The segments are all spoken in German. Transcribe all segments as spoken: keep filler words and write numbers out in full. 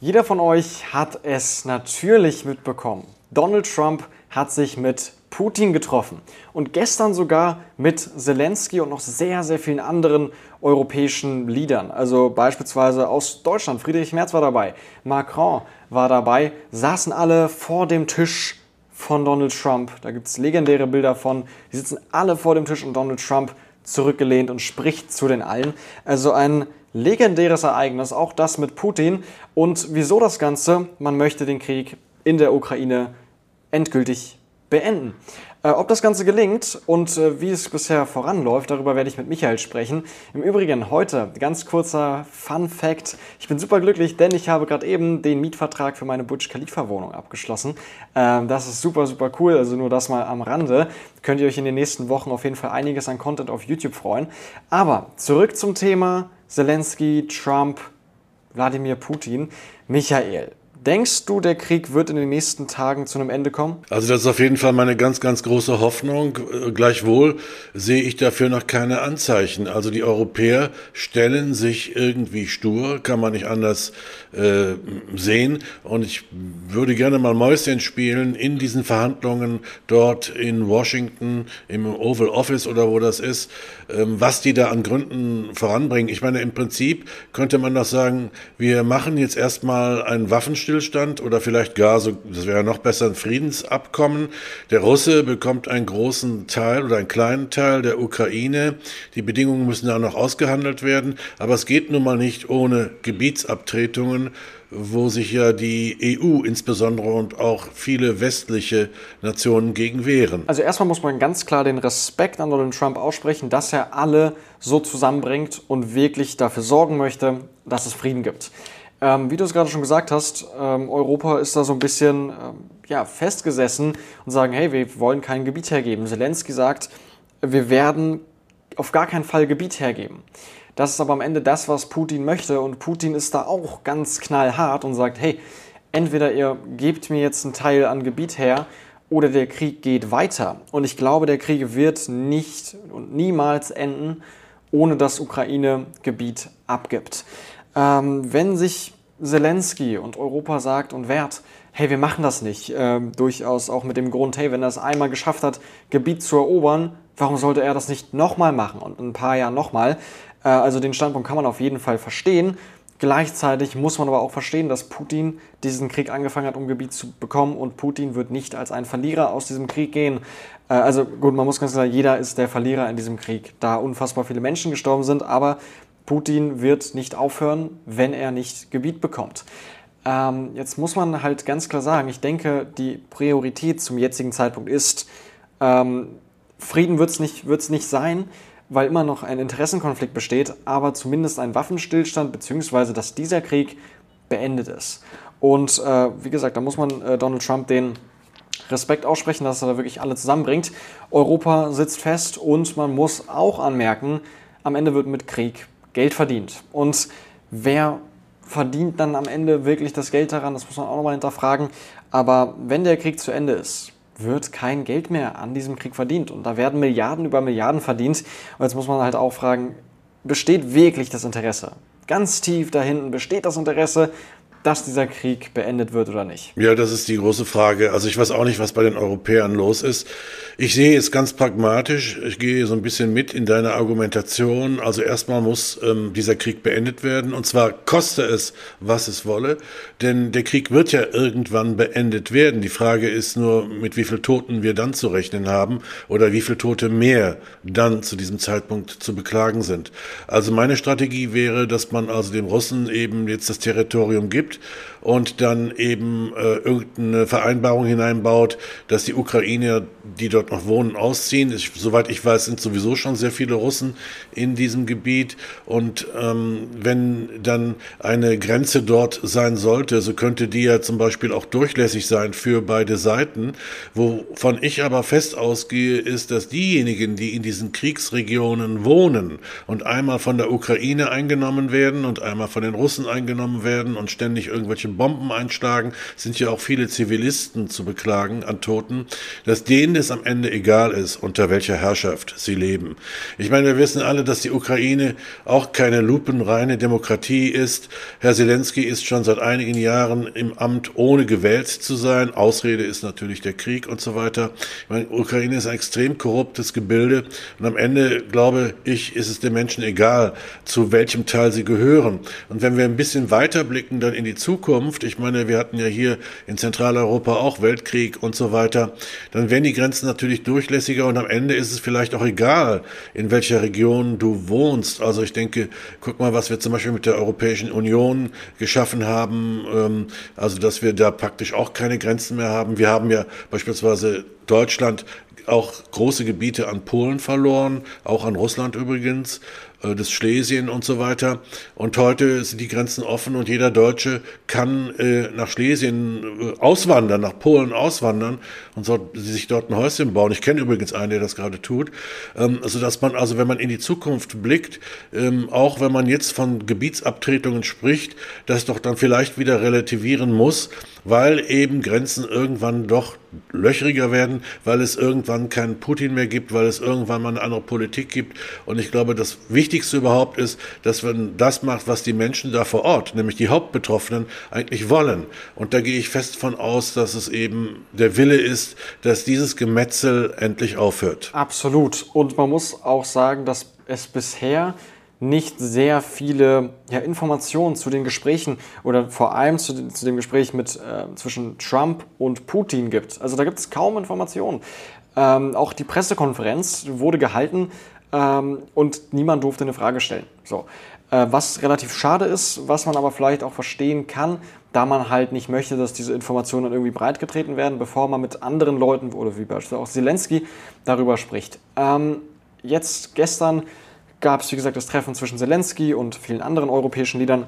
Jeder von euch hat es natürlich mitbekommen. Donald Trump hat sich mit Putin getroffen und gestern sogar mit Zelensky und noch sehr, sehr vielen anderen europäischen Leadern. Also beispielsweise aus Deutschland, Friedrich Merz war dabei, Macron war dabei, saßen alle vor dem Tisch von Donald Trump. Da gibt es legendäre Bilder von, die sitzen alle vor dem Tisch und Donald Trump zurückgelehnt und spricht zu den allen. Also ein legendäres Ereignis, auch das mit Putin. Und wieso das Ganze? Man möchte den Krieg in der Ukraine endgültig beenden. Äh, ob das Ganze gelingt und äh, wie es bisher voranläuft, darüber werde ich mit Michael sprechen. Im Übrigen heute ganz kurzer Fun Fact. Ich bin super glücklich, denn ich habe gerade eben den Mietvertrag für meine Burj Khalifa Wohnung abgeschlossen. Ähm, das ist super, super cool. Also nur das mal am Rande. Könnt ihr euch in den nächsten Wochen auf jeden Fall einiges an Content auf YouTube freuen. Aber zurück zum Thema Zelensky, Trump, Wladimir Putin. Michael, denkst du, der Krieg wird in den nächsten Tagen zu einem Ende kommen? Also das ist auf jeden Fall meine ganz, ganz große Hoffnung. Gleichwohl sehe ich dafür noch keine Anzeichen. Also die Europäer stellen sich irgendwie stur, kann man nicht anders äh, sehen. Und ich würde gerne mal Mäuschen spielen in diesen Verhandlungen dort in Washington, im Oval Office oder wo das ist, ähm, was die da an Gründen voranbringen. Ich meine, im Prinzip könnte man doch sagen, wir machen jetzt erstmal einen Waffenstillstand oder vielleicht gar, so, das wäre noch besser, ein Friedensabkommen. Der Russe bekommt einen großen Teil oder einen kleinen Teil der Ukraine. Die Bedingungen müssen da noch ausgehandelt werden. Aber es geht nun mal nicht ohne Gebietsabtretungen, wo sich ja die E U insbesondere und auch viele westliche Nationen gegen wehren. Also erstmal muss man ganz klar den Respekt an Donald Trump aussprechen, dass er alle so zusammenbringt und wirklich dafür sorgen möchte, dass es Frieden gibt. Ähm, wie du es gerade schon gesagt hast, ähm, Europa ist da so ein bisschen ähm, ja, festgesessen und sagen, hey, wir wollen kein Gebiet hergeben. Zelensky sagt, wir werden auf gar keinen Fall Gebiet hergeben. Das ist aber am Ende das, was Putin möchte, und Putin ist da auch ganz knallhart und sagt, hey, entweder ihr gebt mir jetzt einen Teil an Gebiet her oder der Krieg geht weiter. Und ich glaube, der Krieg wird nicht und niemals enden, ohne dass Ukraine Gebiet abgibt. Ähm, wenn sich Zelensky und Europa sagt und wehrt, hey, wir machen das nicht, ähm, durchaus auch mit dem Grund, hey, wenn er es einmal geschafft hat, Gebiet zu erobern, warum sollte er das nicht nochmal machen und in ein paar Jahren nochmal? Äh, also den Standpunkt kann man auf jeden Fall verstehen. Gleichzeitig muss man aber auch verstehen, dass Putin diesen Krieg angefangen hat, um Gebiet zu bekommen, und Putin wird nicht als ein Verlierer aus diesem Krieg gehen. Äh, also gut, man muss ganz klar sagen, jeder ist der Verlierer in diesem Krieg, da unfassbar viele Menschen gestorben sind, aber Putin wird nicht aufhören, wenn er nicht Gebiet bekommt. Ähm, jetzt muss man halt ganz klar sagen, ich denke, die Priorität zum jetzigen Zeitpunkt ist, ähm, Frieden wird es nicht, wird's nicht sein, weil immer noch ein Interessenkonflikt besteht, aber zumindest ein Waffenstillstand, beziehungsweise dass dieser Krieg beendet ist. Und äh, wie gesagt, da muss man äh, Donald Trump den Respekt aussprechen, dass er da wirklich alle zusammenbringt. Europa sitzt fest und man muss auch anmerken, am Ende wird mit Krieg Geld verdient. Und wer verdient dann am Ende wirklich das Geld daran? Das muss man auch nochmal hinterfragen. Aber wenn der Krieg zu Ende ist, wird kein Geld mehr an diesem Krieg verdient. Und da werden Milliarden über Milliarden verdient. Und jetzt muss man halt auch fragen, besteht wirklich das Interesse? Ganz tief da hinten besteht das Interesse, dass dieser Krieg beendet wird oder nicht? Ja, das ist die große Frage. Also ich weiß auch nicht, was bei den Europäern los ist. Ich sehe es ganz pragmatisch. Ich gehe so ein bisschen mit in deine Argumentation. Also erstmal muss ähm, dieser Krieg beendet werden, und zwar koste es, was es wolle. Denn der Krieg wird ja irgendwann beendet werden. Die Frage ist nur, mit wie viel Toten wir dann zu rechnen haben oder wie viel Tote mehr dann zu diesem Zeitpunkt zu beklagen sind. Also meine Strategie wäre, dass man also dem Russen eben jetzt das Territorium gibt und dann eben äh, irgendeine Vereinbarung hineinbaut, dass die Ukrainer, die dort noch wohnen, ausziehen. Ich, soweit ich weiß, sind sowieso schon sehr viele Russen in diesem Gebiet, und ähm, wenn dann eine Grenze dort sein sollte, so könnte die ja zum Beispiel auch durchlässig sein für beide Seiten. Wovon ich aber fest ausgehe, ist, dass diejenigen, die in diesen Kriegsregionen wohnen und einmal von der Ukraine eingenommen werden und einmal von den Russen eingenommen werden und ständig irgendwelche Bomben einschlagen, sind ja auch viele Zivilisten zu beklagen an Toten, dass denen es am Ende egal ist, unter welcher Herrschaft sie leben. Ich meine, wir wissen alle, dass die Ukraine auch keine lupenreine Demokratie ist. Herr Zelensky ist schon seit einigen Jahren im Amt, ohne gewählt zu sein. Ausrede ist natürlich der Krieg und so weiter. Ich meine, Ukraine ist ein extrem korruptes Gebilde und am Ende, glaube ich, ist es den Menschen egal, zu welchem Teil sie gehören. Und wenn wir ein bisschen weiter blicken dann in die Zukunft, ich meine, wir hatten ja hier in Zentraleuropa auch Weltkrieg und so weiter, dann werden die Grenzen natürlich durchlässiger und am Ende ist es vielleicht auch egal, in welcher Region du wohnst. Also ich denke, guck mal, was wir zum Beispiel mit der Europäischen Union geschaffen haben, ähm, also dass wir da praktisch auch keine Grenzen mehr haben. Wir haben ja beispielsweise Deutschland auch große Gebiete an Polen verloren, auch an Russland übrigens, äh, das Schlesien und so weiter. Und heute sind die Grenzen offen und jeder Deutsche kann äh, nach Schlesien äh, auswandern, nach Polen auswandern und so, sich dort ein Häuschen bauen. Ich kenne übrigens einen, der das gerade tut. Ähm, also dass man, also wenn man in die Zukunft blickt, ähm, auch wenn man jetzt von Gebietsabtretungen spricht, das doch dann vielleicht wieder relativieren muss, weil eben Grenzen irgendwann doch löchriger werden, weil es irgendwann keinen Putin mehr gibt, weil es irgendwann mal eine andere Politik gibt. Und ich glaube, das Wichtigste überhaupt ist, dass man das macht, was die Menschen da vor Ort, nämlich die Hauptbetroffenen, eigentlich wollen. Und da gehe ich fest von aus, dass es eben der Wille ist, dass dieses Gemetzel endlich aufhört. Absolut. Und man muss auch sagen, dass es bisher nicht sehr viele ja, Informationen zu den Gesprächen oder vor allem zu, den, zu dem Gespräch mit, äh, zwischen Trump und Putin gibt. Also da gibt es kaum Informationen. Ähm, auch die Pressekonferenz wurde gehalten ähm, und niemand durfte eine Frage stellen. So. Äh, was relativ schade ist, was man aber vielleicht auch verstehen kann, da man halt nicht möchte, dass diese Informationen dann irgendwie breitgetreten werden, bevor man mit anderen Leuten, oder wie beispielsweise auch Zelensky, darüber spricht. Ähm, jetzt gestern gab es, wie gesagt, das Treffen zwischen Zelensky und vielen anderen europäischen Leadern.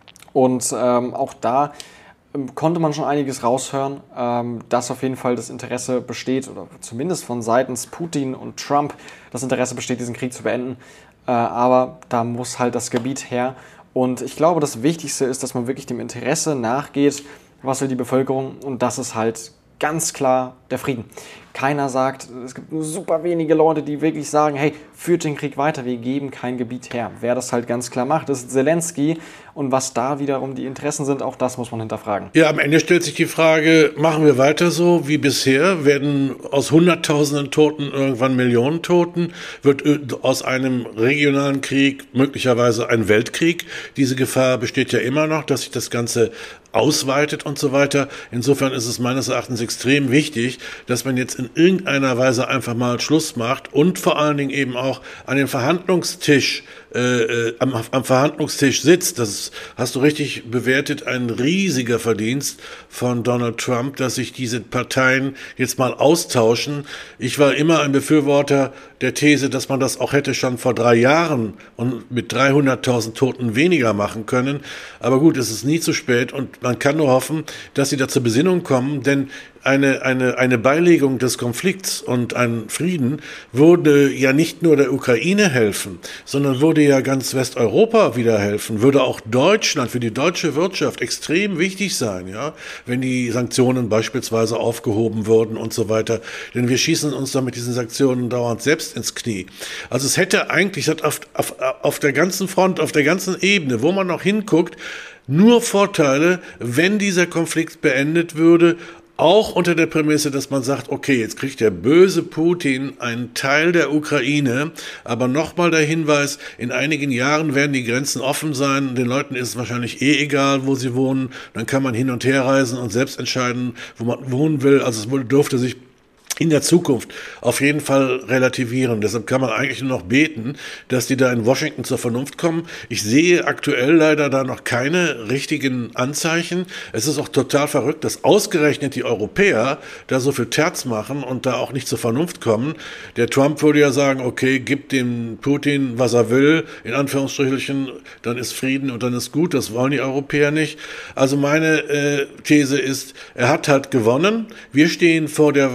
Und ähm, auch da ähm, konnte man schon einiges raushören, ähm, dass auf jeden Fall das Interesse besteht, oder zumindest von seitens Putin und Trump das Interesse besteht, diesen Krieg zu beenden. Äh, aber da muss halt das Gebiet her. Und ich glaube, das Wichtigste ist, dass man wirklich dem Interesse nachgeht, was will die Bevölkerung. Und das ist halt ganz klar der Frieden. Keiner sagt, es gibt nur super wenige Leute, die wirklich sagen, hey, führt den Krieg weiter, wir geben kein Gebiet her. Wer das halt ganz klar macht, ist Zelensky. Und was da wiederum die Interessen sind, auch das muss man hinterfragen. Ja, am Ende stellt sich die Frage, machen wir weiter so wie bisher? Werden aus Hunderttausenden Toten irgendwann Millionen Toten? Wird aus einem regionalen Krieg möglicherweise ein Weltkrieg? Diese Gefahr besteht ja immer noch, dass sich das Ganze ausweitet und so weiter. Insofern ist es meines Erachtens extrem wichtig, dass man jetzt in irgendeiner Weise einfach mal Schluss macht und vor allen Dingen eben auch an den Verhandlungstisch Äh, am, am Verhandlungstisch sitzt. Das hast du richtig bewertet, ein riesiger Verdienst von Donald Trump, dass sich diese Parteien jetzt mal austauschen. Ich war immer ein Befürworter der These, dass man das auch hätte schon vor drei Jahren und mit dreihunderttausend Toten weniger machen können. Aber gut, es ist nie zu spät und man kann nur hoffen, dass sie da zur Besinnung kommen, denn Eine, eine, eine Beilegung des Konflikts und ein Frieden würde ja nicht nur der Ukraine helfen, sondern würde ja ganz Westeuropa wieder helfen, würde auch Deutschland, für die deutsche Wirtschaft extrem wichtig sein, ja, wenn die Sanktionen beispielsweise aufgehoben würden und so weiter. Denn wir schießen uns da mit diesen Sanktionen dauernd selbst ins Knie. Also es hätte eigentlich auf, auf, auf der ganzen Front, auf der ganzen Ebene, wo man noch hinguckt, nur Vorteile, wenn dieser Konflikt beendet würde, auch unter der Prämisse, dass man sagt, okay, jetzt kriegt der böse Putin einen Teil der Ukraine, aber nochmal der Hinweis, in einigen Jahren werden die Grenzen offen sein, den Leuten ist es wahrscheinlich eh egal, wo sie wohnen, dann kann man hin und her reisen und selbst entscheiden, wo man wohnen will, also es dürfte sich in der Zukunft auf jeden Fall relativieren. Deshalb kann man eigentlich nur noch beten, dass die da in Washington zur Vernunft kommen. Ich sehe aktuell leider da noch keine richtigen Anzeichen. Es ist auch total verrückt, dass ausgerechnet die Europäer da so viel Terz machen und da auch nicht zur Vernunft kommen. Der Trump würde ja sagen, okay, gib dem Putin, was er will, in Anführungsstrichen, dann ist Frieden und dann ist gut. Das wollen die Europäer nicht. Also meine äh, These ist, er hat halt gewonnen. Wir stehen vor der äh,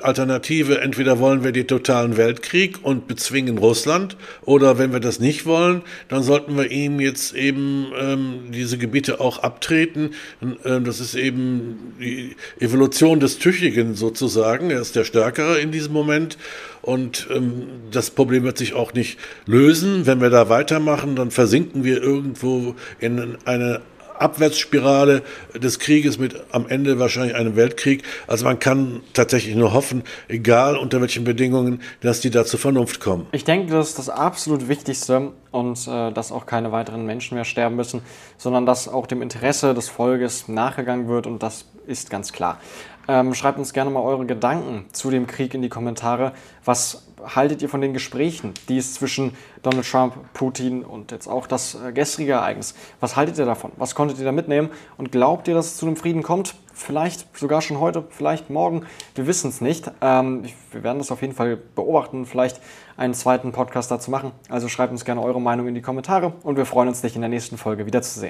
Alternative, entweder wollen wir den totalen Weltkrieg und bezwingen Russland, oder wenn wir das nicht wollen, dann sollten wir ihm jetzt eben ähm, diese Gebiete auch abtreten. Ähm, das ist eben die Evolution des Tüchtigen sozusagen. Er ist der Stärkere in diesem Moment. Und ähm, das Problem wird sich auch nicht lösen. Wenn wir da weitermachen, dann versinken wir irgendwo in eine Abwärtsspirale des Krieges mit am Ende wahrscheinlich einem Weltkrieg. Also man kann tatsächlich nur hoffen, egal unter welchen Bedingungen, dass die da zur Vernunft kommen. Ich denke, das ist das absolut Wichtigste und äh, dass auch keine weiteren Menschen mehr sterben müssen, sondern dass auch dem Interesse des Volkes nachgegangen wird, und das ist ganz klar. Ähm, schreibt uns gerne mal eure Gedanken zu dem Krieg in die Kommentare. Was haltet ihr von den Gesprächen, die es zwischen Donald Trump, Putin und jetzt auch das äh, gestrige Ereignis? Was haltet ihr davon? Was konntet ihr da mitnehmen? Und glaubt ihr, dass es zu einem Frieden kommt? Vielleicht sogar schon heute, vielleicht morgen. Wir wissen es nicht. Ähm, wir werden das auf jeden Fall beobachten, vielleicht einen zweiten Podcast dazu machen. Also schreibt uns gerne eure Meinung in die Kommentare und wir freuen uns, dich in der nächsten Folge wiederzusehen.